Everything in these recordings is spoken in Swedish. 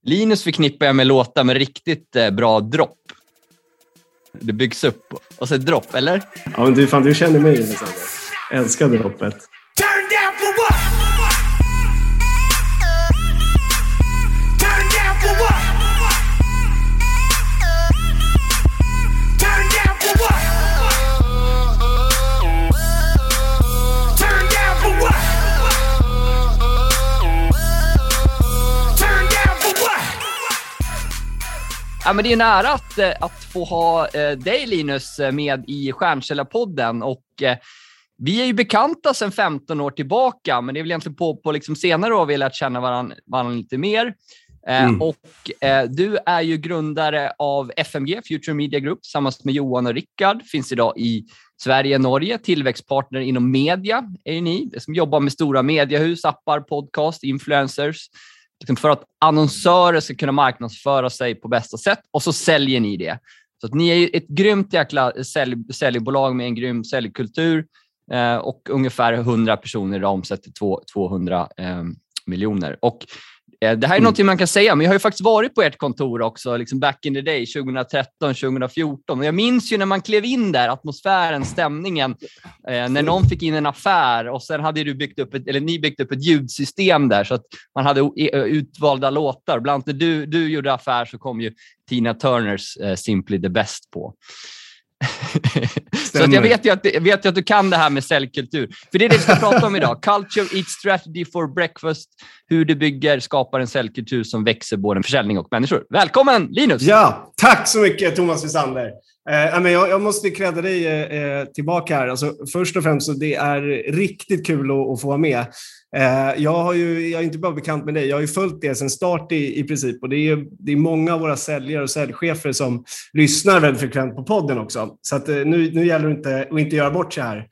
Linus förknippar jag med låtar med riktigt bra dropp. Det byggs upp och så ett dropp, eller? Ja, men du känner mig, Alexander. Älskar droppet. Turn down for what? Turn down for what? Turn down for what? Turn down for what? Turn down for what? Ja, men det är nära att få ha dig, Linus, med i Stjärnkällarpodden. Och vi är ju bekanta sedan 15 år tillbaka, men det är väl egentligen på liksom senare år vi har lärt känna varandra lite mer. Och du är ju grundare av FMG, Future Media Group, tillsammans med Johan och Rickard. Finns idag i Sverige, Norge. Tillväxtpartner inom media är ju ni, som jobbar med stora mediehus, appar, podcast, influencers. Liksom för att annonsörer ska kunna marknadsföra sig på bästa sätt. Och så säljer ni det. Så att ni är ju ett grymt jäkla säljbolag med en grym säljkultur. Och ungefär 100 personer idag omsätter 200 miljoner. Och det här är något man kan säga, men jag har ju faktiskt varit på ert kontor också, liksom back in the day, 2013, 2014. Och jag minns ju när man klev in där, atmosfären, stämningen, när någon fick in en affär och sen hade ni byggt upp ett ljudsystem där så att man hade utvalda låtar. Bland annat när du gjorde affär så kom ju Tina Turners Simply the Best på. Så att jag vet ju att du kan det här med säljkultur. För det är det vi ska prata om idag. Culture Eats Strategy for Breakfast. Hur du skapar en säljkultur som växer både försäljning och människor. Välkommen, Linus! Ja, tack så mycket, Thomas Wisander. Jag måste kredda dig tillbaka här. Alltså, först och främst så det är riktigt kul att få vara med. Jag är inte bara bekant med dig, jag har ju följt det sedan start i princip, och det är många av våra säljare och säljchefer som lyssnar väldigt frekvent på podden också, så att nu gäller det inte göra bort sig här.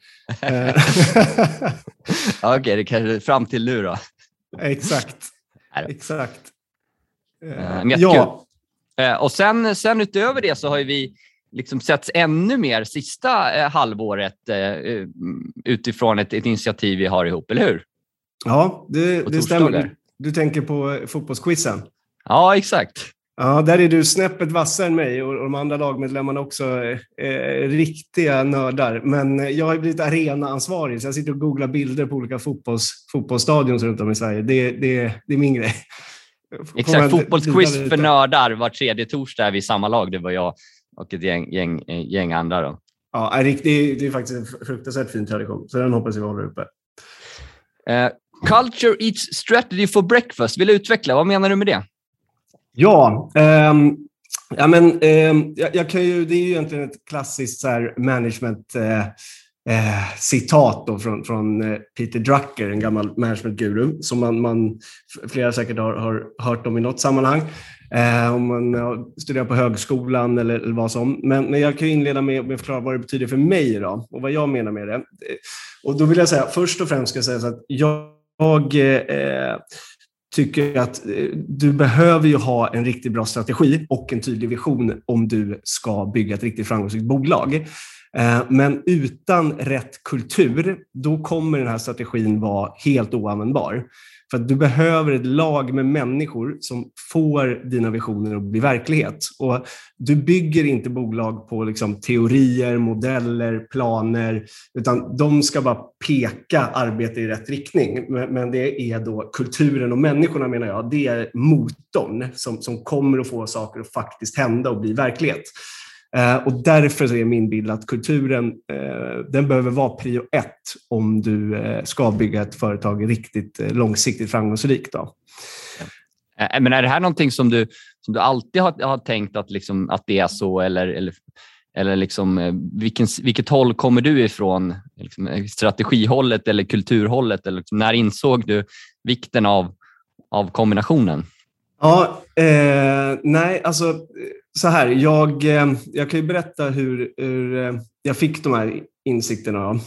Okej, det kanske fram till nu då. Exakt. Ja. Och sen utöver det så har ju vi liksom setts ännu mer sista halvåret utifrån ett initiativ vi har ihop, eller hur? Ja, det stämmer. Du tänker på fotbollsquizen. Ja, exakt. Ja, där är du snäppet vassare än mig, och de andra lagmedlemmarna också riktiga nördar. Men jag har blivit arenaansvarig, så jag sitter och googlar bilder på olika fotbollsstadion runt om i Sverige. Det är min grej. Exakt, fotbollsquiz för nördar var tredje torsdag vid samma lag. Det var jag och ett gäng andra då. Ja, det är faktiskt en fruktansvärt fin tradition, så den hoppas vi håller uppe. Culture Eats Strategy for Breakfast. Vill du utveckla? Vad menar du med det? Ja, jag kan ju, det är ju egentligen ett klassiskt så här management citat då från Peter Drucker, en gammal managementguru som man flera säkert har hört om i något sammanhang. Om man studerar på högskolan eller vad som. Men jag kan ju inleda med att förklara vad det betyder för mig idag och vad jag menar med det. Och då vill jag säga, först och främst ska jag säga så att jag tycker att du behöver ju ha en riktigt bra strategi och en tydlig vision om du ska bygga ett riktigt framgångsrikt bolag. Men utan rätt kultur, då kommer den här strategin vara helt oanvändbar. För att du behöver ett lag med människor som får dina visioner att bli verklighet. Och du bygger inte bolag på liksom teorier, modeller, planer, utan de ska bara peka arbete i rätt riktning. Men det är då kulturen och människorna, menar jag, det är motorn som kommer att få saker att faktiskt hända och bli verklighet. Och därför så är min bild att kulturen den behöver vara prio 1 om du ska bygga ett företag riktigt långsiktigt framgångsrikt då. Men är det här någonting som du alltid har tänkt att liksom att det är så, eller liksom vilket håll kommer du ifrån, liksom strategihållet eller kulturhållet, eller liksom, när insåg du vikten av kombinationen? Ja, nej, alltså så här, jag kan ju berätta hur jag fick de här insikterna.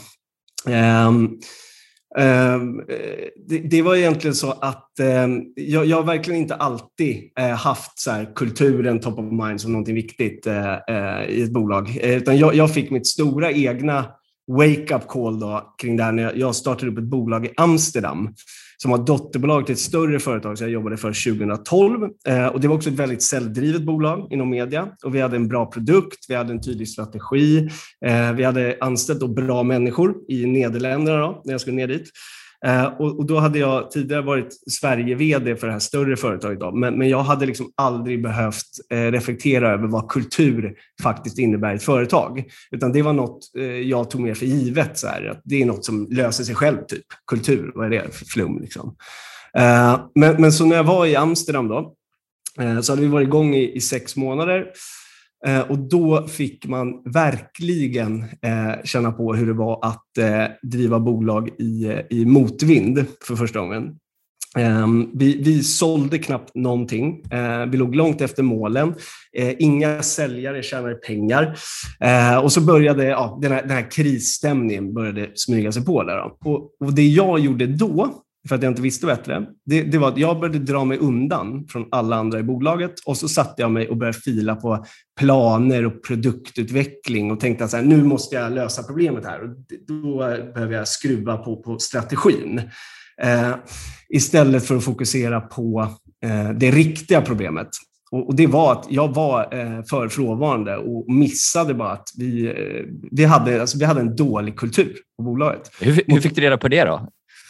Det var egentligen så att jag verkligen inte alltid haft så här kulturen top of mind som någonting viktigt i ett bolag. Utan jag fick mitt stora egna wake-up call då kring det här när jag startade upp ett bolag i Amsterdam som var dotterbolag till ett större företag som jag jobbade för 2012. Och det var också ett väldigt säljdrivet bolag inom media. Och vi hade en bra produkt, vi hade en tydlig strategi. Vi hade anställt då bra människor i Nederländerna då, när jag skulle ner dit. Och då hade jag tidigare varit Sverige-vd för det här större företaget då, men jag hade liksom aldrig behövt reflektera över vad kultur faktiskt innebär i ett företag, utan det var något jag tog mer för givet, så här, att det är något som löser sig själv, typ kultur, vad är det för flum liksom. Men så när jag var i Amsterdam då, så hade vi varit igång i 6 månader. Och då fick man verkligen känna på hur det var att driva bolag i motvind för första gången. Vi sålde knappt någonting. Vi låg långt efter målen. Inga säljare tjänade pengar. Och så började den här krisstämningen började smyga sig på där då. Och det jag gjorde då, för att jag inte visste bättre, det var att jag började dra mig undan från alla andra i bolaget, och så satte jag mig och började fila på planer och produktutveckling och tänkte att så här, nu måste jag lösa problemet här, och då behöver jag skruva på strategin istället för att fokusera på det riktiga problemet. Och det var att jag var för frånvarande och missade bara att vi hade en dålig kultur på bolaget. Hur fick du reda på det då?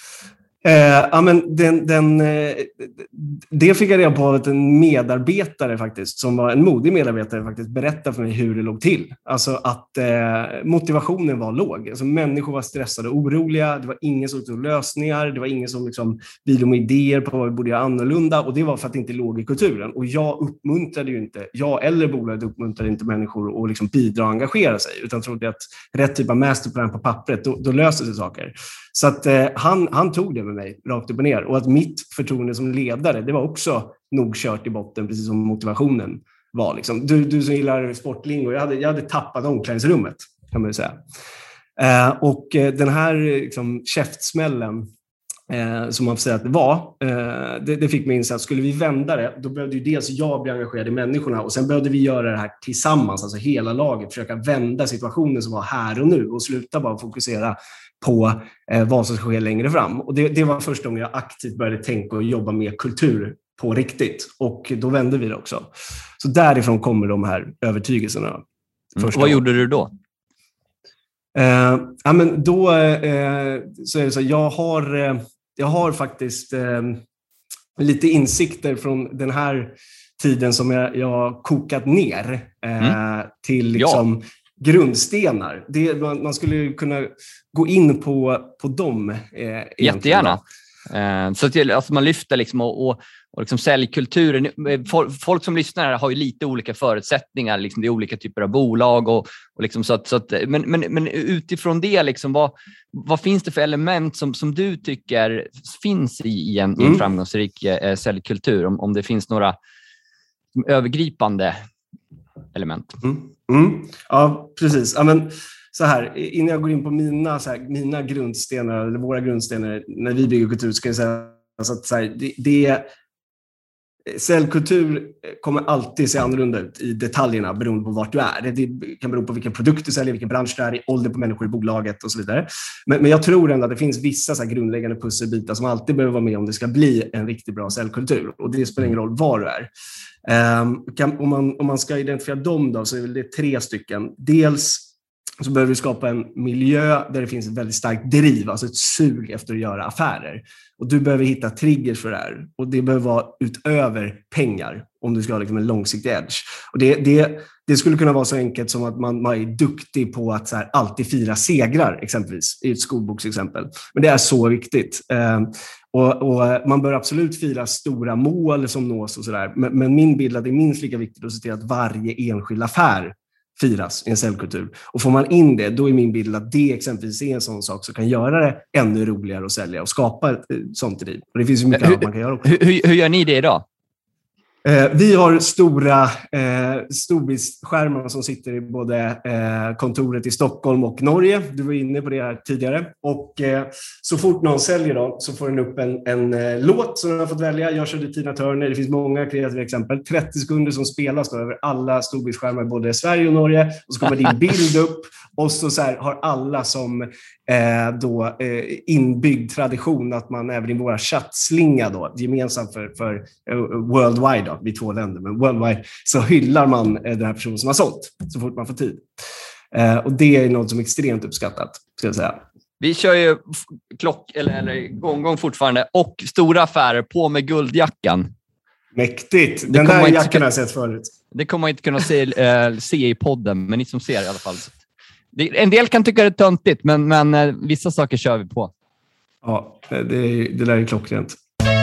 Det fick jag reda på att en medarbetare faktiskt, som var en modig medarbetare, faktiskt berättade för mig hur det låg till. Alltså att motivationen var låg. Alltså människor var stressade och oroliga. Det var ingen som tog lösningar. Det var ingen som liksom bidrog med idéer på vad vi borde göra annorlunda. Och det var för att det inte låg i kulturen. Och jag eller bolaget uppmuntrade inte människor att liksom bidra och engagera sig, utan trodde att rätt typ av masterplan på pappret, då löser sig saker. Så att han tog det med mig rakt upp och ner. Och att mitt förtroende som ledare, det var också nog kört i botten, precis som motivationen var. Liksom. Du som gillar sportlingo, jag hade tappat omklädningsrummet, kan man ju säga. Och den här liksom, käftsmällen som man får säga att det var, det fick mig inse att skulle vi vända det, då behövde ju dels jag bli engagerad i människorna, och sen behövde vi göra det här tillsammans, alltså hela laget, försöka vända situationen som var här och nu och sluta bara fokusera på vad som ska ske längre fram. Och det var första gången jag aktivt började tänka och jobba med kultur på riktigt, och då vände vi det också. Så därifrån kommer de här övertygelserna. Vad gjorde du då? Men då så är det så, jag har faktiskt lite insikter från den här tiden som jag kokat ner till liksom grundstenar. Man skulle kunna gå in på dem. Jättegärna. Så att alltså man lyfter liksom och liksom säljkulturen. Folk som lyssnar här har ju lite olika förutsättningar. Liksom det är olika typer av bolag och liksom så att, men utifrån det liksom, vad finns det för element som du tycker finns i en framgångsrik säljkultur? Om det finns några övergripande element. Ja, precis. Ja, men så här, innan jag går in på mina grundstenar, eller våra grundstenar när vi bygger kultur, ska jag säga att så här, säljkultur kommer alltid se annorlunda ut i detaljerna beroende på vart du är. Det kan bero på vilken produkt du säljer, vilken bransch du är i, ålder på människor i bolaget och så vidare. Men jag tror ändå att det finns vissa så här grundläggande pusselbitar som alltid behöver vara med om det ska bli en riktigt bra säljkultur. Och det spelar ingen roll var du är. Om man ska identifiera dem då, så är det 3 stycken. Dels så behöver vi skapa en miljö där det finns ett väldigt starkt driv, alltså ett sug efter att göra affärer. Och du behöver hitta triggers för det här. Och det behöver vara utöver pengar om du ska ha liksom en långsiktig edge. Och det skulle kunna vara så enkelt som att man är duktig på att så här, alltid fira segrar, exempelvis, i ett skolboksexempel. Men det är så viktigt. Och man bör absolut fira stora mål som nås och sådär. Men min bild är att det är minst lika viktigt att se till att varje enskild affär firas i en säljkultur. Och får man in det, då är min bild att det exempelvis är en sån sak som kan göra det ännu roligare att sälja och skapa ett sånt driv. Och det finns ju mycket annat man kan göra också. Hur gör ni det idag? Vi har stora storbildsskärmar som sitter i både kontoret i Stockholm och Norge. Du var inne på det här tidigare. Och så fort någon säljer då, så får den upp en låt som den har fått välja. Jag körde Tina Turner. Det finns många kreativa exempel. 30 sekunder som spelas då över alla storbildsskärmar, både Sverige och Norge. Och så kommer din bild upp. Och så här, har alla som inbyggd tradition att man även i våra chattslinga då, gemensamt för worldwide då, vi 2 länder, men worldwide, så hyllar man den här personen som har sålt så fort man får tid. Och det är något som är extremt uppskattat, ska jag säga. Vi kör ju eller gång fortfarande, och stora affärer på med guldjackan. Mäktigt. Den där jackan har jag sett förut. Det kommer man inte kunna se i podden, men ni som ser i alla fall. En del kan tycka det är töntigt, men vissa saker kör vi på. Ja, det där är klockrent.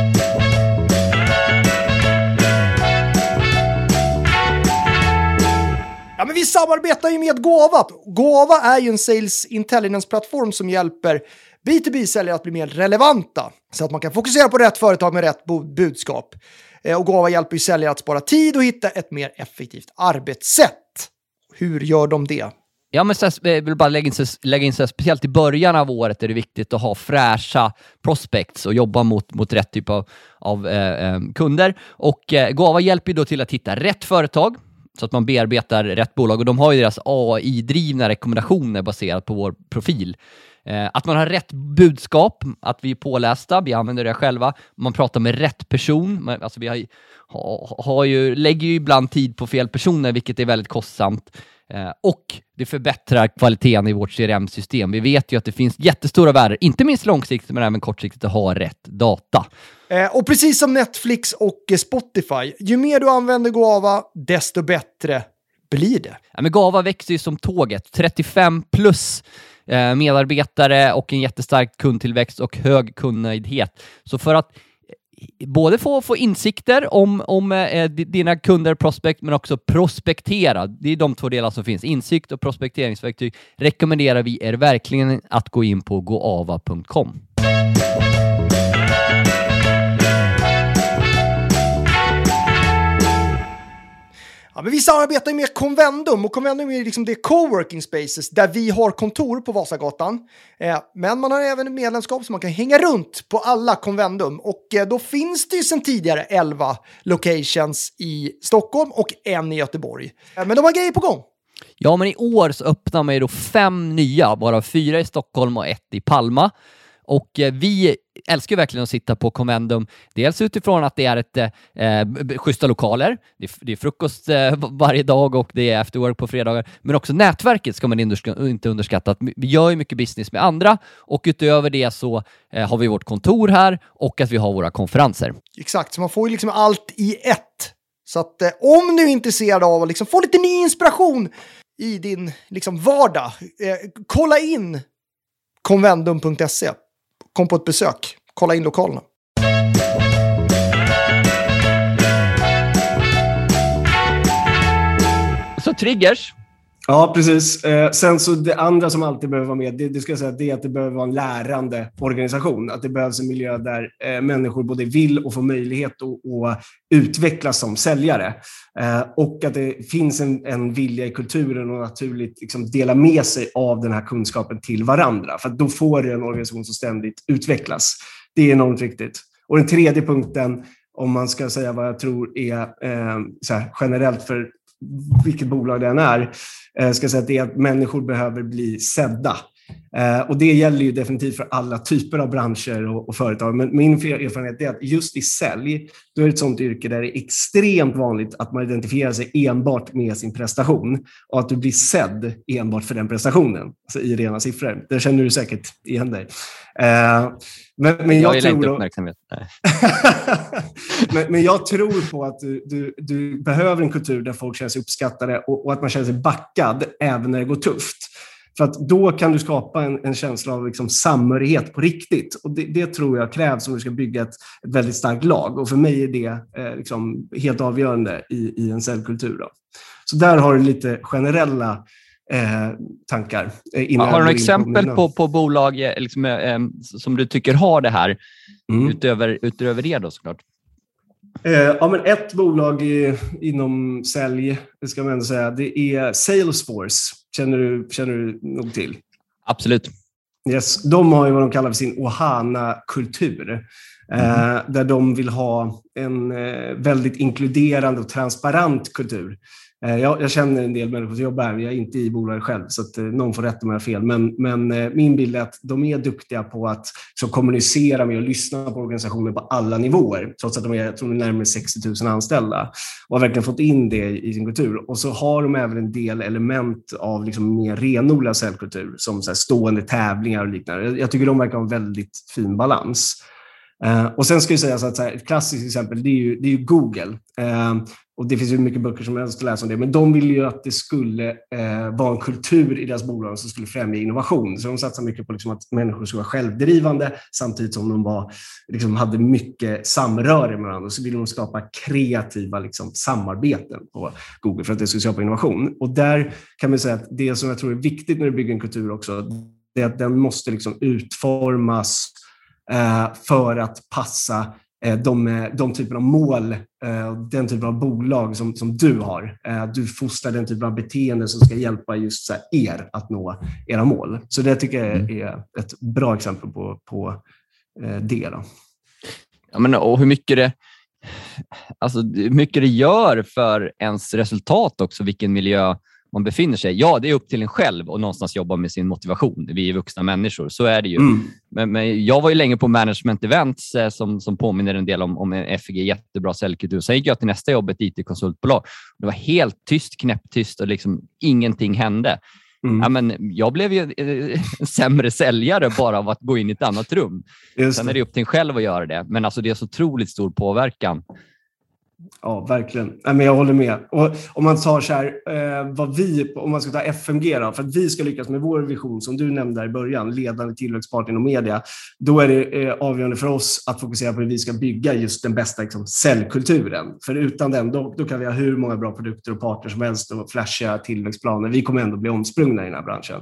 Ja, men vi samarbetar ju med Gåva. Gåva är ju en sales intelligence-plattform som hjälper B2B-säljare att bli mer relevanta. Så att man kan fokusera på rätt företag med rätt budskap. Och Gåva hjälper ju säljare att spara tid och hitta ett mer effektivt arbetssätt. Hur gör de det? Ja, men jag vill bara lägga in så speciellt i början av året är det viktigt att ha fräscha prospects och jobba mot rätt typ av kunder. Och Gåva hjälper ju då till att hitta rätt företag så att man bearbetar rätt bolag. Och de har ju deras AI-drivna rekommendationer baserat på vår profil. Att man har rätt budskap, att vi är pålästa, vi använder det själva. Man pratar med rätt person. Alltså vi lägger ju ibland tid på fel personer, vilket är väldigt kostsamt. Och det förbättrar kvaliteten i vårt CRM-system. Vi vet ju att det finns jättestora värden, inte minst långsiktigt men även kortsiktigt, att ha rätt data. Och precis som Netflix och Spotify, ju mer du använder Gåva, desto bättre blir det. Ja, men Gåva växer ju som tåget. 35 plus medarbetare och en jättestark kundtillväxt och hög kundnöjdhet. Så för att både få insikter om dina kunder, prospect, men också prospektera. Det är de 2 delar som finns. Insikt och prospekteringsverktyg rekommenderar vi er verkligen att gå in på goava.com. Ja, men vi samarbetar med Convendum, och Convendum är liksom det coworking spaces där vi har kontor på Vasagatan. Men man har även medlemskap så man kan hänga runt på alla Convendum. Och då finns det ju sedan tidigare 11 locations i Stockholm och 1 i Göteborg. Men de har grejer på gång. Ja, men i år så öppnar man ju då 5 nya, varav 4 i Stockholm och 1 i Palma. Och vi älskar verkligen att sitta på Convendum. Dels utifrån att det är ett schyssta lokaler. Det är frukost varje dag och det är after work på fredagar. Men också nätverket ska man inte underskatta. Vi gör ju mycket business med andra. Och utöver det så har vi vårt kontor här och att vi har våra konferenser. Exakt, så man får ju liksom allt i ett. Så att om du är intresserad av att liksom få lite ny inspiration i din liksom vardag, kolla in convendum.se. Kom på ett besök. Kolla in lokalerna. Så triggers. Ja, precis. Sen så det andra som alltid behöver vara med, det ska jag säga, det är att det behöver vara en lärande organisation. Att det behövs en miljö där människor både vill och får möjlighet att utvecklas som säljare. Och att det finns en vilja i kulturen och naturligt liksom dela med sig av den här kunskapen till varandra. För att då får du en organisation som ständigt utvecklas. Det är enormt viktigt. Och den tredje punkten, om man ska säga vad jag tror är så här, generellt för vilket bolag det än är, ska säga att det är att människor behöver bli sedda. Och det gäller ju definitivt för alla typer av branscher och företag. Men min erfarenhet är att just i sälj, då är det ett sånt yrke där det är extremt vanligt att man identifierar sig enbart med sin prestation och att du blir sedd enbart för den prestationen, alltså i rena siffror. Det känner du säkert igen dig. Men jag tror inte uppmärksamhet. men jag tror på att du behöver en kultur där folk känner sig uppskattade och att man känner sig backad även när det går tufft. För att då kan du skapa en känsla av liksom samhörighet på riktigt. Och det tror jag krävs om du ska bygga ett väldigt starkt lag. Och för mig är det liksom helt avgörande i en säljkultur. Så där har du lite generella tankar. Har du några exempel på bolag liksom, som du tycker har det här utöver det då såklart? Ja, men ett bolag inom sälj, det ska man ändå säga, det är Salesforce. Känner du nog till? Absolut. Yes, de har ju vad de kallar för sin Ohana-kultur. där de vill ha en väldigt inkluderande och transparent kultur. Jag känner en del människor som jobbar här, jag är inte i bolaget själv, så att någon får rätta mig om jag har fel. Men min bild är att de är duktiga på att kommunicera med och lyssna på organisationer på alla nivåer, trots att de är, jag tror, närmare 60 000 anställda, och har verkligen fått in det i sin kultur. Och så har de även en del element av liksom mer renodlad säljkultur, som så här stående tävlingar och liknande. Jag tycker de verkar ha en väldigt fin balans. Och sen ska jag säga så att ett klassiskt exempel, det är ju Google. Och det finns ju mycket böcker som helst att läsa om det, men de vill ju att det skulle vara en kultur i deras bolag som skulle främja innovation. Så de satsar mycket på liksom att människor skulle vara självdrivande, samtidigt som de liksom hade mycket samröre med varandra. Så vill de skapa kreativa liksom samarbeten på Google för att det skulle skapa innovation. Och där kan man säga att det som jag tror är viktigt när du bygger en kultur också, det är att den måste liksom utformas för att passa de typer av mål, den typen av bolag som du har. Du fostrar den typen av beteende som ska hjälpa just så här, er att nå era mål. Så det tycker jag är ett bra exempel på det. Då. Ja, men, och hur mycket det gör för ens resultat också, vilken miljö man befinner sig. Ja, det är upp till en själv och någonstans jobba med sin motivation. Vi är vuxna människor, så är det ju. Men jag var ju länge på management events som påminner en del om en FG, jättebra säljkultur. Sen gick jag till nästa jobb, ett IT-konsultbolag. Det var helt tyst, knäpptyst och liksom ingenting hände. Ja, men jag blev ju en sämre säljare bara av att gå in i ett annat rum. Sen är det upp till en själv att göra det. Men alltså det är så otroligt stor påverkan. Ja, verkligen. Men jag håller med. Och om man tar så här, om man ska ta FMG då, för att vi ska lyckas med vår vision som du nämnde där i början, ledande tillväxtpartner inom media, då är det avgörande för oss att fokusera på hur vi ska bygga just den bästa liksom, säljkulturen. För utan den, då kan vi ha hur många bra produkter och partner som helst och flasha tillväxtplaner. Vi kommer ändå bli omsprungna i den här branschen.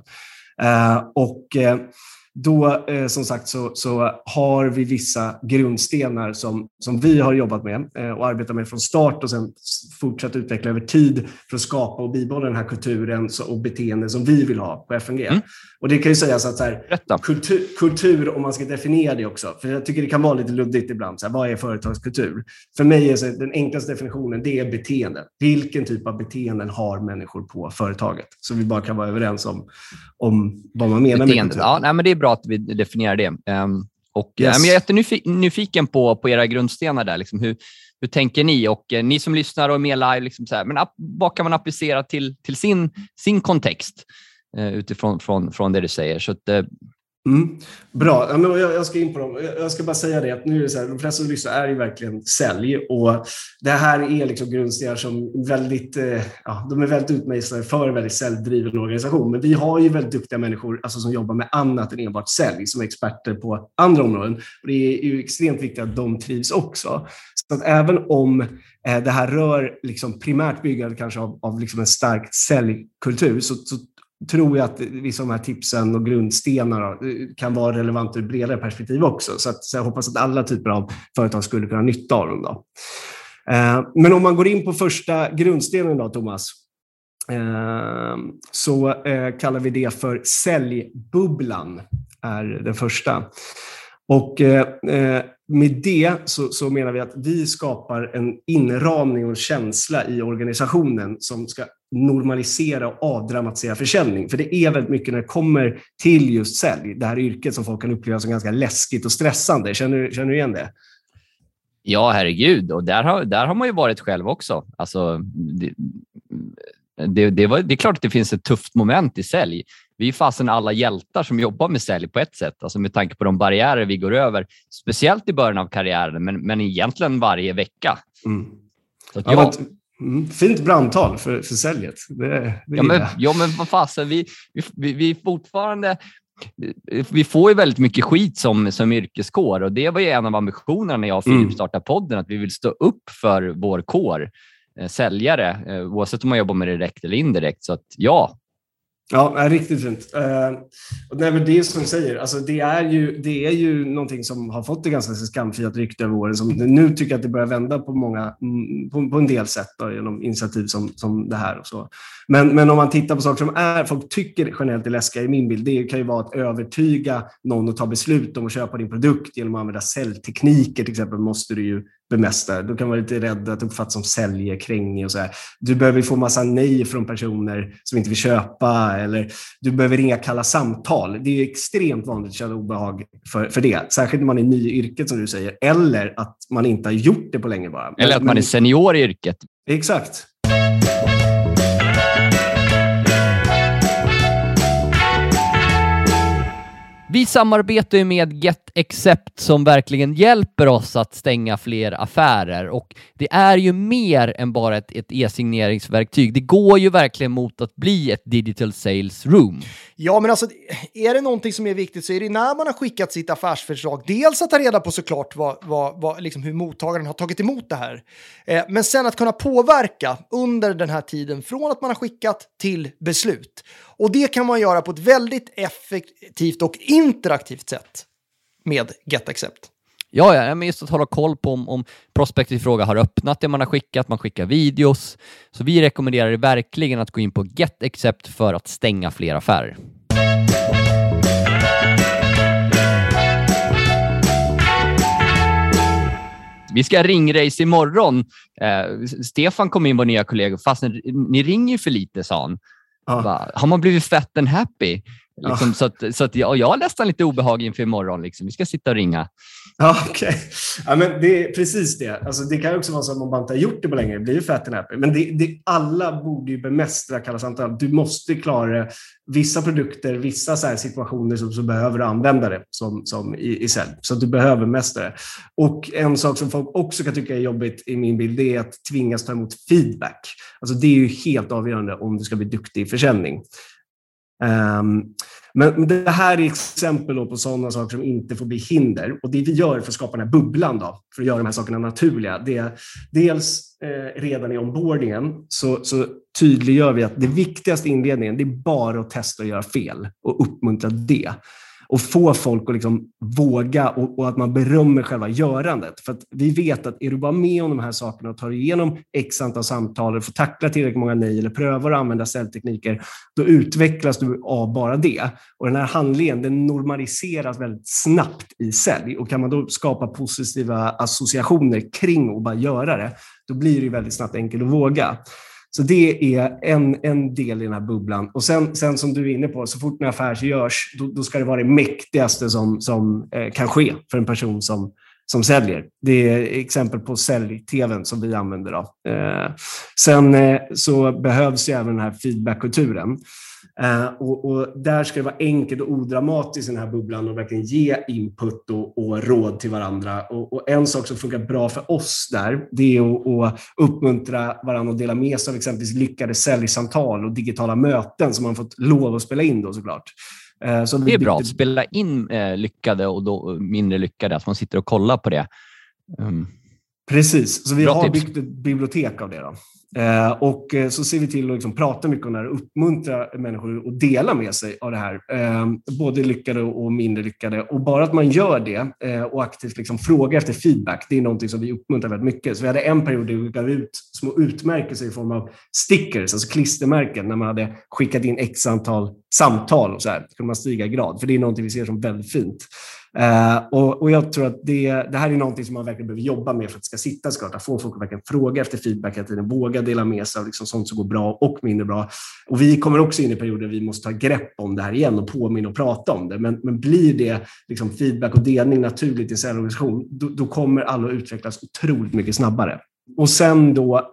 Då som sagt så har vi vissa grundstenar som vi har jobbat med och arbetat med från start och sen fortsatt utveckla över tid för att skapa och bibehålla den här kulturen och beteenden som vi vill ha på FNG. Och det kan ju sägas att så här, kultur, om man ska definiera det också, för jag tycker det kan vara lite luddigt ibland, så här, vad är företagskultur? För mig är så här, den enklaste definitionen, det är beteenden. Vilken typ av beteenden har människor på företaget? Så vi bara kan vara överens om vad man menar med kultur. Ja, nej, men det är bra att vi definierar det. Yes. Men jag är jättenyfiken på era grundstenar där. Liksom, hur tänker ni? Och ni som lyssnar och är med live, liksom så här, men vad kan man applicera till sin kontext utifrån det du säger? Så att, Bra, ja, men jag ska in på dem. Jag ska bara säga det att nu är det så här, de flesta som lyssnar är ju verkligen sälj, och det här är liksom grundstenar som väldigt, de är väldigt utmejslade för en väldigt säljdriven organisation, men vi har ju väldigt duktiga människor alltså, som jobbar med annat än enbart sälj, som är experter på andra områden, och det är ju extremt viktigt att de trivs också. Så att även om det här rör liksom primärt byggande kanske av liksom en stark säljkultur, så tror jag att vissa av de här tipsen och grundstenarna kan vara relevanta ur bredare perspektiv också. Så jag hoppas att alla typer av företag skulle kunna ha nytta av dem då. Men om man går in på första grundstenen då, Thomas, så kallar vi det för säljbubblan, är den första. Och med det så menar vi att vi skapar en inramning och en känsla i organisationen som ska normalisera och avdramatisera försäljning. För det är väldigt mycket när det kommer till just sälj, det här yrket som folk kan uppleva som ganska läskigt och stressande. Känner du igen det? Ja, herregud. Och där har man ju varit själv också. Alltså, det är klart att det finns ett tufft moment i sälj. Vi är fasen alla hjältar som jobbar med sälj på ett sätt. Alltså med tanke på de barriärer vi går över. Speciellt i början av karriären, men egentligen varje vecka. Så att fint brandtal för säljet. Men vad fasen, vi fortfarande... Vi får ju väldigt mycket skit som yrkeskår, och det var ju en av ambitionerna när jag och Filip startade podden, att vi vill stå upp för vår kår, säljare, oavsett om man jobbar med det direkt eller indirekt. Så att ja, Ja, riktigt fint. Och det är väl det som du säger. Alltså det är ju någonting som har fått ett ganska skamfiat rykte över åren. Som nu tycker jag att det börjar vända på på en del sätt då, genom initiativ som det här och så. Men om man tittar på saker som folk tycker generellt är läskiga i min bild, det kan ju vara att övertyga någon att ta beslut om att köpa din produkt genom att använda säljtekniker till exempel, måste du ju bemästra. Då kan man vara lite rädd att uppfattas som säljekrängning och så här. Du behöver få massa nej från personer som inte vill köpa, eller du behöver ringa kalla samtal. Det är extremt vanligt att känna obehag för det. Särskilt när man är ny i yrket som du säger, eller att man inte har gjort det på länge bara. Eller att man är senior i yrket. Exakt. Vi samarbetar ju med GetAccept som verkligen hjälper oss att stänga fler affärer, och det är ju mer än bara ett e-signeringsverktyg. Det går ju verkligen mot att bli ett digital sales room. Ja, men alltså, är det någonting som är viktigt så är det när man har skickat sitt affärsförslag. Dels att ta reda på såklart liksom hur mottagaren har tagit emot det här. Men sen att kunna påverka under den här tiden från att man har skickat till beslut. Och det kan man göra på ett väldigt effektivt och interaktivt sätt med GetAccept. Ja, men just att hålla koll på om prospektet i fråga har öppnat det man har skickat. Man skickar videos. Så vi rekommenderar det verkligen att gå in på GetAccept för att stänga fler affärer. Vi ska ringrace imorgon. Stefan kom in, vår nya kollega. Fast ni ringer ju för lite, sa han. Ja. Har man blivit fett and happy? Liksom, så att jag har nästan lite obehag inför imorgon. Liksom. Vi ska sitta och ringa. Ja, okej. Ja, men det är precis det. Alltså, det kan också vara så att man inte har gjort det på länge. Det blir ju fett and happy. Men alla borde ju bemästra kalla samtal. Du måste klara vissa produkter, vissa så här situationer som behöver använda det som i sälj. Så du behöver mästra det. Och en sak som folk också kan tycka är jobbigt i min bild, det är att tvingas ta emot feedback. Alltså det är ju helt avgörande om du ska bli duktig i försäljning. Men det här är exempel på sådana saker som inte får bli hinder. Och det vi gör för att skapa den här bubblan då, för att göra de här sakerna naturliga, det är dels redan i onboardingen så tydliggör vi att det viktigaste i inledningen, det är bara att testa och göra fel och uppmuntra det. Och få folk att liksom våga och att man berömmer själva görandet. För att vi vet att är du bara med om de här sakerna och tar igenom x antal samtal, får tackla tillräckligt många nej eller prövar att använda säljtekniker, då utvecklas du av bara det. Och den här handlingen, den normaliseras väldigt snabbt i sälj. Och kan man då skapa positiva associationer kring att bara göra det, då blir det väldigt snabbt enkelt att våga. Så det är en del i den här bubblan. Och sen som du är inne på, så fort en affär görs, då ska det vara det mäktigaste som kan ske för en person som säljer. Det är exempel på sälj-tvn som vi använder då. Sen så behövs ju även den här feedback-kulturen. Och där ska det vara enkelt och odramatiskt i den här bubblan och verkligen ge input och råd till varandra. Och en sak som funkar bra för oss där, det är att uppmuntra varandra och dela med sig av exempelvis lyckade säljsamtal och digitala möten som man fått lov att spela in då såklart. Så det är bra att spela in lyckade och då mindre lyckade, att man sitter och kollar på det. Precis, så vi har byggt ett bibliotek av det då. Och så ser vi till att liksom prata mycket om det här och uppmuntra människor att dela med sig av det här. Både lyckade och mindre lyckade. Och bara att man gör det och aktivt liksom frågar efter feedback, det är någonting som vi uppmuntrar väldigt mycket. Så vi hade en period där vi gav ut små utmärkelser i form av stickers, alltså klistermärken, när man hade skickat in x antal samtal och så här. Så kunde man stiga i grad, för det är någonting vi ser som väldigt fint. Och jag tror att det här är någonting som man verkligen behöver jobba med för att det ska sitta skarpt. Att få folk att verkligen fråga efter feedback hela tiden, våga dela med sig av liksom sånt som går bra och mindre bra. Och vi kommer också in i perioder där vi måste ta grepp om det här igen och påminna och prata om det. Men blir det liksom feedback och delning naturligt i en säljorganisation, då kommer alla att utvecklas otroligt mycket snabbare. Och sen då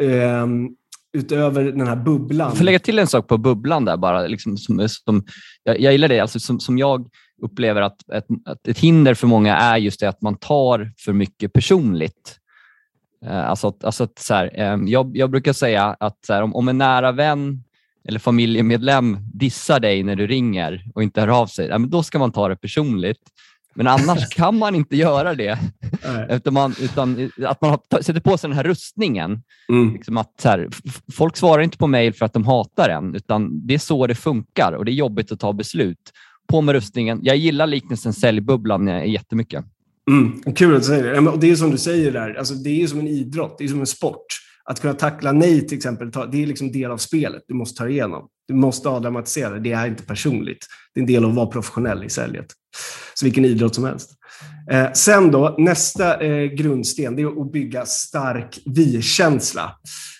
utöver den här bubblan. Jag får lägga till en sak på bubblan där bara. Liksom, jag gillar det. Alltså, som jag upplever att ett hinder för många är just det att man tar för mycket personligt. Alltså att så här, jag brukar säga att så här, om en nära vän eller familjemedlem dissar dig när du ringer och inte hör av sig, då ska man ta det personligt. Men annars kan man inte göra det. utan att man sätter på sig den här rustningen. Liksom att så här, folk svarar inte på mejl för att de hatar en, utan det är så det funkar och det är jobbigt att ta beslut. På med rustningen. Jag gillar liknelsen säljbubblan jättemycket. Kul att du säger det. Det är som du säger där, alltså det är som en idrott, det är som en sport. Att kunna tackla nej till exempel, det är liksom del av spelet. Du måste ta igenom. Du måste avdramatisera det. Det är inte personligt. Det är en del av att vara professionell i säljet. Så vilken idrott som helst. Sen då, nästa grundsten, det är att bygga stark vi-känsla.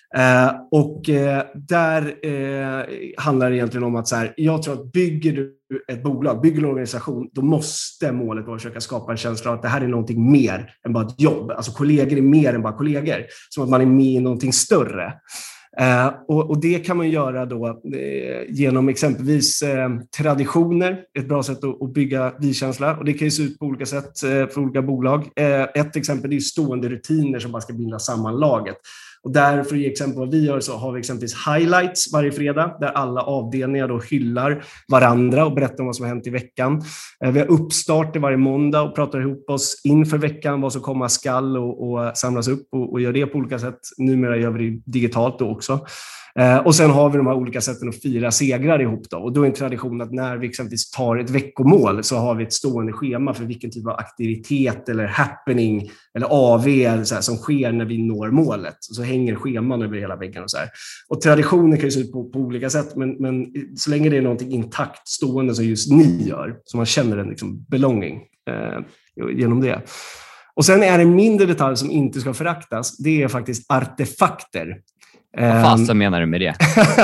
Där handlar det egentligen om att så här, jag tror att bygger du ett bolag, bygger en organisation, då måste målet vara att försöka skapa en känsla av att det här är någonting mer än bara ett jobb. Alltså kollegor är mer än bara kollegor. Som att man är med i någonting större. Och det kan man göra då genom exempelvis traditioner, ett bra sätt att bygga vi-känsla, och det kan ju se ut på olika sätt för olika bolag. Ett exempel är stående rutiner som bara ska binda samman laget. Och där, för att ge exempel vad vi gör, så har vi exempelvis highlights varje fredag där alla avdelningar då hyllar varandra och berättar om vad som har hänt i veckan. Vi har uppstarter varje måndag och pratar ihop oss inför veckan, vad som komma skall och samlas upp och gör det på olika sätt. Numera gör vi det digitalt då också. Och sen har vi de här olika sätten att fira segrar ihop då. Och då är en tradition att när vi exempelvis tar ett veckomål så har vi ett stående schema för vilken typ av aktivitet eller happening eller AV eller så här, som sker när vi når målet. Och så hänger scheman över hela väggen och så här. Och traditioner kan ju se ut på olika sätt, men så länge det är någonting intakt stående som just ni gör, så man känner en liksom belonging genom det. Och sen är det en mindre detalj som inte ska föraktas. Det är faktiskt artefakter. Vad fasen menar du med det?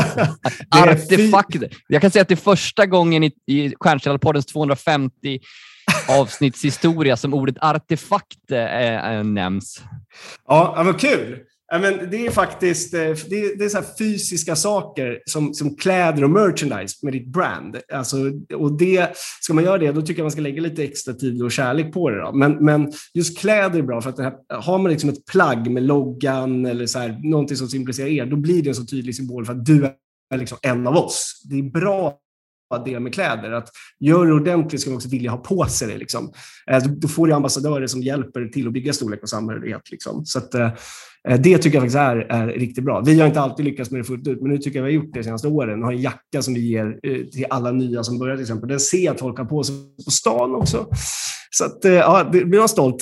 Artefakter. Jag kan säga att det är första gången i Stjärnkällarpoddens 250 avsnittshistoria som ordet artefakt nämns. Ja, vad kul. Men det är faktiskt det är så här fysiska saker som kläder och merchandise med ditt brand. Alltså, och det, ska man göra det, då tycker jag man ska lägga lite extra tid och kärlek på det. Då. Men just kläder är bra, för att det här, har man liksom ett plagg med loggan eller så här, någonting som symboliserar er, då blir det en så tydlig symbol för att du är liksom en av oss. Det är bra det med kläder, att gör det ordentligt ska man också vilja ha på sig det liksom. Då får du ambassadörer som hjälper till att bygga storlek och samhörighet liksom. Så att det tycker jag faktiskt är riktigt bra. Vi har inte alltid lyckats med det fullt ut, men nu tycker jag vi har gjort det de senaste åren. Vi har en jacka som vi ger till alla nya som börjar till exempel. Den ser att folk har på sig på stan också. Så att ja, det blir man stolt.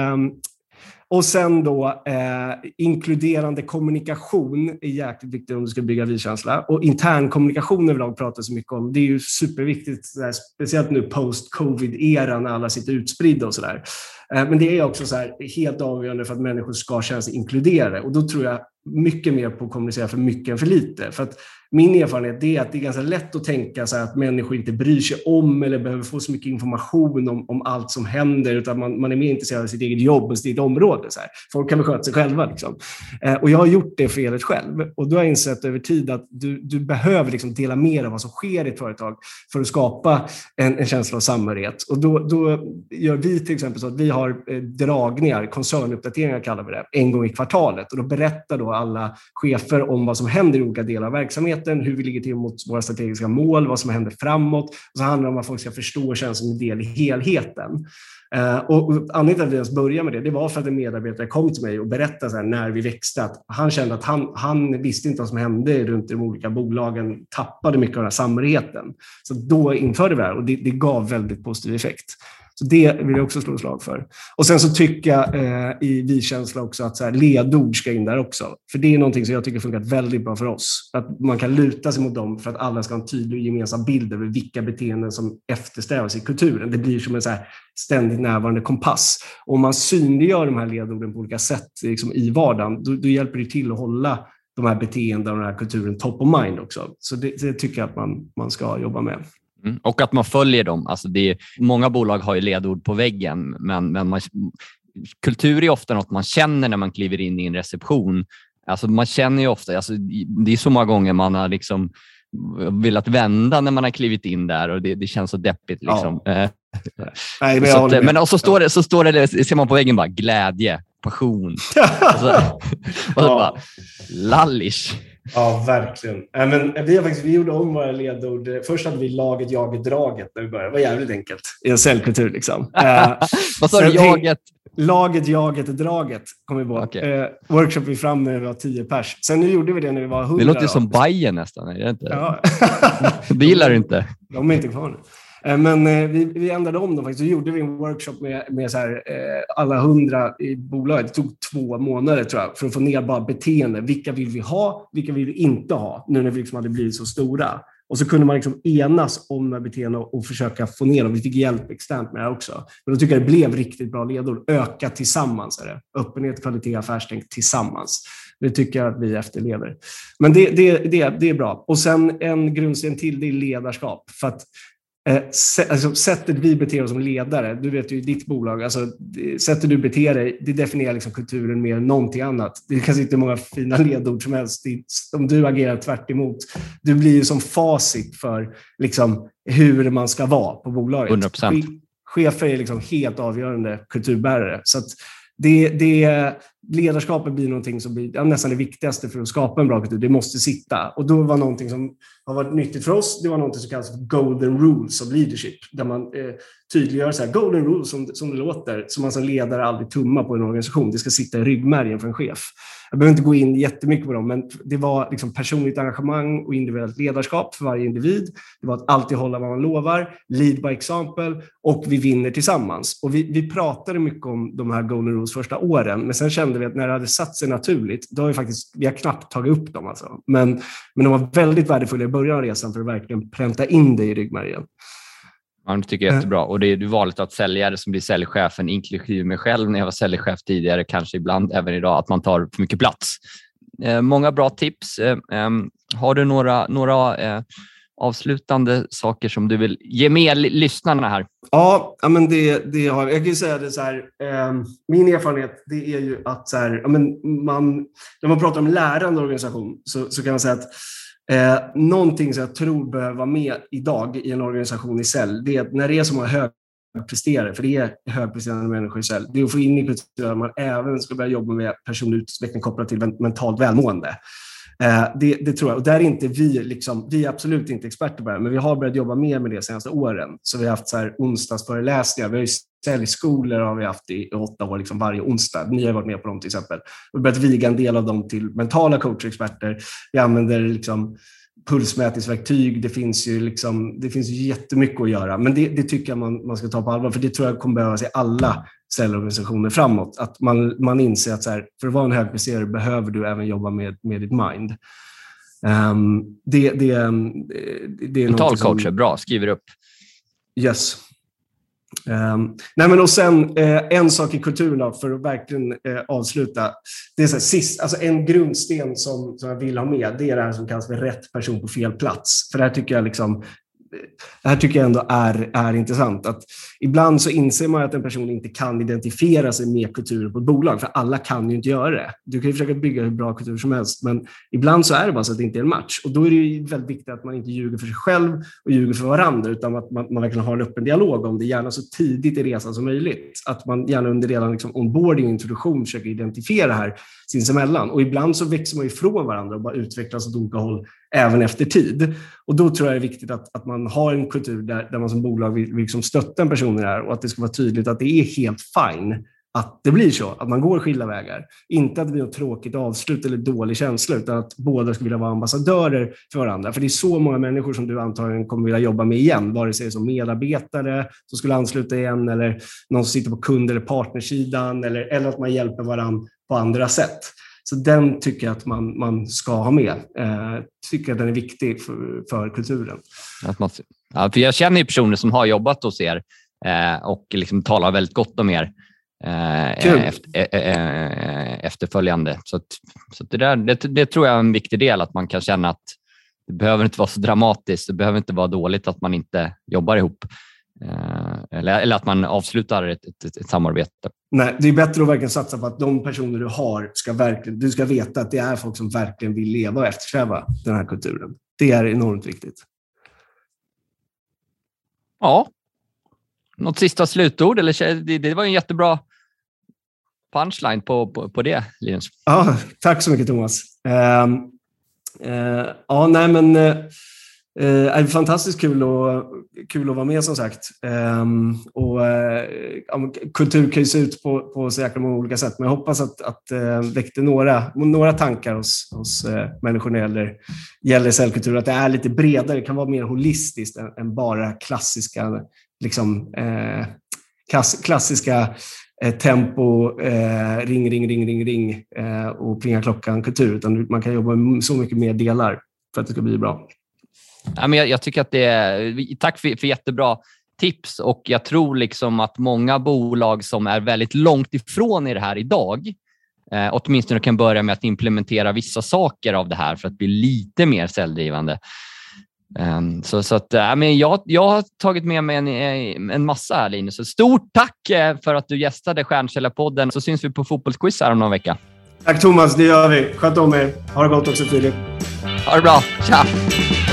Och sen då inkluderande kommunikation är jäkligt viktigt om du ska bygga vi-känsla. Och intern kommunikation överlag pratar så mycket om. Det är ju superviktigt, speciellt nu post-covid-era när alla sitter utspridda och sådär. Men det är också så här helt avgörande för att människor ska känna sig inkluderade. Och då tror jag mycket mer på att kommunicera för mycket än för lite. För att min erfarenhet är att det är ganska lätt att tänka så här att människor inte bryr sig om eller behöver få så mycket information om allt som händer, utan man är mer intresserad av sitt eget jobb och sitt eget område. Så här. Folk kan väl sköta sig själva. Liksom. Och jag har gjort det felet själv. Och då har jag insett över tid att du behöver liksom dela mer av vad som sker i ett företag för att skapa en känsla av samhörighet. Och då gör vi till exempel så att vi har dragningar, koncernuppdateringar kallar vi det, en gång i kvartalet. Och då berättar då alla chefer om vad som händer i olika delar av verksamheten, hur vi ligger till mot våra strategiska mål, vad som händer framåt. Och så handlar det om att folk ska förstå och känna som en del i helheten. Och anledningen till att vi ens började med det var för att en medarbetare kom till mig och berättade så här, när vi växte, att han kände att han visste inte vad som hände runt de olika bolagen, tappade mycket av den här samhörigheten. Så då införde vi det här och det gav väldigt positiv effekt. Så det vill jag också slå ett slag för. Och sen så tycker jag i vi-känsla också att så här, ledord ska in där också. För det är någonting som jag tycker funkat väldigt bra för oss. Att man kan luta sig mot dem för att alla ska ha en tydlig och gemensam bild över vilka beteenden som eftersträvas i kulturen. Det blir som en så här ständigt närvarande kompass. Och om man synliggör de här ledorden på olika sätt liksom i vardagen, då hjälper det till att hålla de här beteendena och den här kulturen top of mind också. Så det tycker jag att man ska jobba med. Och att man följer dem. Alltså många bolag har ju ledord på väggen, men kultur är ofta något man känner när man kliver in i en reception. Alltså man känner ju ofta, alltså, det är så många gånger man har liksom velat vända när man har klivit in där och det känns så deppigt liksom. Ja. Nej, men så står det, ser man på väggen bara glädje, passion. och så bara lallish. Ja, verkligen. Men vi gjorde om våra ledord. Först hade vi laget, jaget, draget när vi började. Det var jävligt enkelt i en säljkultur liksom. Vad sa du? Jaget? Laget, jaget, draget kommer vi på. Okay. Workshop vi fram när vi var 10 pers. Sen nu gjorde vi det när vi var 100. Det låter ju som Bayern nästan, är det inte? Ja. Det gillar du inte. De är inte kvar nu. Men vi ändrade om dem faktiskt. Så gjorde vi en workshop med så här, alla 100 i bolaget. Det tog 2 månader tror jag för att få ner bara beteende. Vilka vill vi ha? Vilka vill vi inte ha? Nu när vi liksom hade blivit så stora. Och så kunde man liksom enas om beteende och försöka få ner dem. Vi fick hjälp externt med det här också. Men då tycker jag det blev riktigt bra ledord. Öka tillsammans är det. Öppenhet, kvalitet, affärstänk tillsammans. Det tycker jag att vi efterlever. Men det är bra. Och sen en grundsten till, det är ledarskap. För att alltså, sättet vi beter oss som ledare, du vet ju i ditt bolag, alltså, sättet du beter dig, det definierar liksom kulturen mer än någonting annat. Det kan sitta många fina ledord som helst. Om du agerar tvärt emot, du blir ju som facit för liksom, hur man ska vara på bolaget. 100%. Chefer är liksom helt avgörande kulturbärare. Så att ledarskapet blir någonting som blir nästan det viktigaste för att skapa en bra kultur. Det måste sitta. Och då var någonting som har varit nyttigt för oss, det var någonting som kallas golden rules of leadership. Där man tydliggör så här, golden rules som det låter, som man som ledare aldrig tummar på en organisation. Det ska sitta i ryggmärgen för en chef. Jag behöver inte gå in jättemycket på dem, men det var liksom personligt engagemang och individuellt ledarskap för varje individ. Det var att alltid hålla vad man lovar, lead by example, och vi vinner tillsammans. Och vi pratade mycket om de här golden rules första åren, men sen kände vi att när det hade satt sig naturligt, då har vi har knappt tagit upp dem. Alltså. Men de var väldigt värdefulla i början av resan för att verkligen pränta in det i ryggmärgen. Ja, det tycker jag är jättebra. Och det är valet att säljare som blir säljchefen, inklusive mig själv när jag var säljchef tidigare, kanske ibland även idag, att man tar för mycket plats. Många bra tips. Har du några avslutande saker som du vill ge med lyssnarna här? Ja, men det har jag. Jag kan ju säga det så här. Min erfarenhet, det är ju att så här, när man pratar om lärande organisation så kan man säga att någonting som jag tror behöver vara med idag i en organisation i sälj, det är att när det är så många högpresterare, för det är högpresterande människor i sälj, det är att få in i kulturen att man även ska börja jobba med personlig utveckling kopplat till mentalt välmående. Det tror jag. Och där är inte vi är absolut inte experter på det, men vi har börjat jobba mer med det senaste åren. Så vi har haft så här onsdagsföreläsningar, vi har ju säljskolor har vi haft i 8 år, liksom varje onsdag. Ni har varit med på dem till exempel. Vi har börjat viga en del av dem till mentala coachexperter. Vi använder liksom pulsmätningsverktyg. Det finns ju jättemycket att göra. Men det tycker jag man ska ta på allvar, för det tror jag kommer behövas i alla säljorganisationer framåt. Att man inser att så här, för att vara en högpresterare behöver du även jobba med ditt mind. Det är mental coach är bra, skriver upp. Yes. Och sen en sak i kulturen då, för att verkligen avsluta. Det är så här, alltså en grundsten som jag vill ha med, det är det här som kallas för rätt person på fel plats. För det här tycker jag ändå är intressant. Att ibland så inser man att en person inte kan identifiera sig med kulturen på ett bolag, för alla kan ju inte göra det. Du kan ju försöka bygga hur bra kultur som helst, men ibland så är det bara så att det inte är en match. Och då är det ju väldigt viktigt att man inte ljuger för sig själv och ljuger för varandra, utan att man verkligen har en öppen dialog om det, gärna så tidigt i resan som möjligt. Att man gärna under redan liksom onboarding och introduktion försöker identifiera det här sinsemellan. Och ibland så växer man ifrån varandra och bara utvecklas åt olika håll även efter tid. Och då tror jag det är viktigt att man har en kultur där man som bolag vill liksom stötta en person i det här, och att det ska vara tydligt att det är helt fine att det blir så, att man går skilda vägar. Inte att det blir något tråkigt avslut eller dålig känsla, utan att båda ska vilja vara ambassadörer för varandra. För det är så många människor som du antagligen kommer vilja jobba med igen, vare sig som medarbetare som skulle ansluta igen, eller någon som sitter på kund- eller partnersidan, eller att man hjälper varandra på andra sätt. Så den tycker jag att man ska ha med. Tycker att den är viktig för kulturen. Ja, för jag känner ju personer som har jobbat hos er och liksom talar väldigt gott om er efterföljande. Så det tror jag är en viktig del, att man kan känna att det behöver inte vara så dramatiskt. Det behöver inte vara dåligt att man inte jobbar ihop. Eller att man avslutar ett samarbete. Nej, det är bättre att verkligen satsa på att de personer du har du ska veta att det är folk som verkligen vill leva och eftersträva den här kulturen. Det är enormt viktigt. Ja. Något sista slutord? Eller det var en jättebra punchline på det, Linus. Ja, tack så mycket, Thomas. Ja, nej men det är fantastiskt kul att vara med som sagt. Kultur kan ju se ut på så jäkla många olika sätt, men jag hoppas att väckte några tankar hos människor när det gäller cellkultur, att det är lite bredare, kan vara mer holistiskt än bara klassiska liksom, klassiska tempo, ring och plinga klockan kultur, utan man kan jobba med så mycket mer delar för att det ska bli bra. Ja, men jag tycker att det är... Tack för jättebra tips, och jag tror liksom att många bolag som är väldigt långt ifrån i det här idag åtminstone kan börja med att implementera vissa saker av det här för att bli lite mer celldrivande. Så att, men jag har tagit med mig en massa här, Linus. Så stort tack för att du gästade Stjärnkällarpodden. Så syns vi på fotbollsquiz här om någon vecka. Tack Thomas, det gör vi. Sköt om er. Ha det gott också, Filip. Ha det bra. Tja!